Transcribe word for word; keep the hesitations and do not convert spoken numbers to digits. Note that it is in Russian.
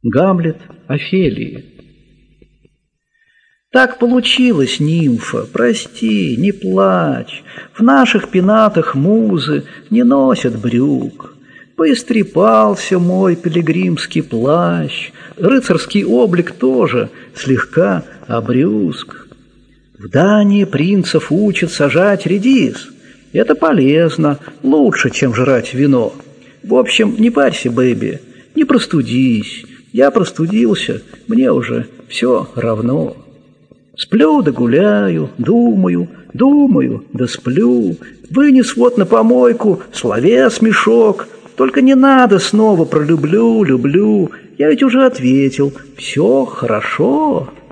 Гамлет Офелии. Так получилось, нимфа, прости, не плачь. В наших пенатах музы не носят брюк. Поистрепался мой пилигримский плащ, рыцарский облик тоже слегка обрюзг. В Дании принцев учат сажать редис. Это полезно, лучше, чем жрать вино. В общем, не парься, бэби, не простудись. Я простудился, мне уже все равно. Сплю да гуляю, думаю, думаю да сплю. Вынес вот на помойку словес мешок. Только не надо снова про люблю, люблю. Я ведь уже ответил, все хорошо.